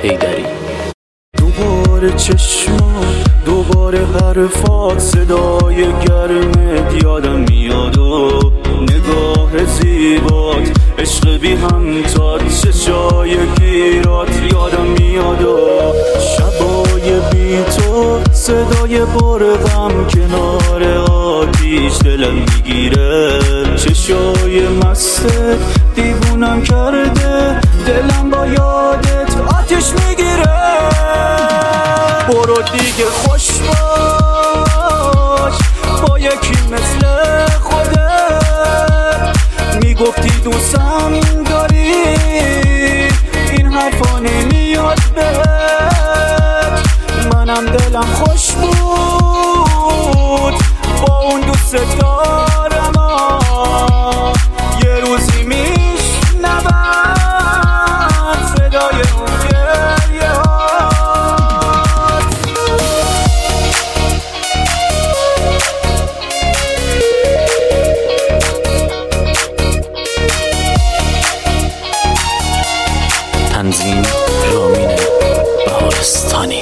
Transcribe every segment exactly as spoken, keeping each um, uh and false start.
حیدری. دوباره چشمات، دوباره حرفات، صدای گرمت یادم میاد و نگاه زیبات، عشق بی همتات، چشای گیرات یادم میاد و شبای بی تو، صدای برقم کنار آتیش دلم میگیره، چشای مستت دیوونم کرده، دلم با یادت آتیش میگیره. برو دیگه خوش باش با یکی مثل خودت، میگفتی دوستم داری، این حرفا نمیاد بهت، منم دلم خوش بود با اون دوست دارم، یه روزی میشنوم صدای اون گریه هات. تنظیم رامین بهارستانی.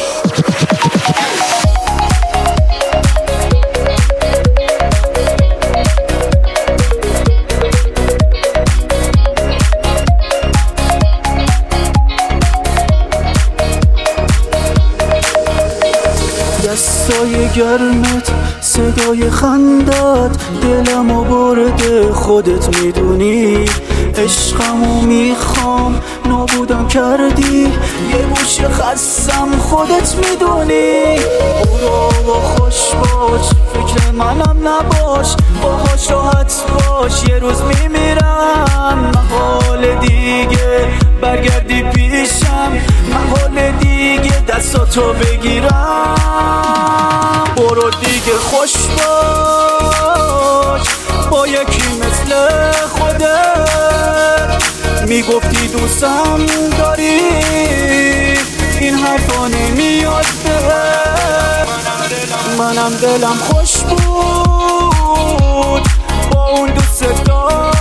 دستای گرمت، صدای خندت، دلمو برده خودت میدونی، عشقمو میخوام نابودم کردی، یه گوشه خستم خودت میدونی. برو و خوش باش، فکر منم نباش، باهاش راحت باش، یه روز میمیرم، محال دیگه برگردی پیشم، محال دیگه دستاتو بگیرم. برو دیگه خوش باش با یکی مثل خودت، میگفتی دوستم داری، این حرفا نمیاد بهت، منم دلم خوش بود با اون دوست دارم.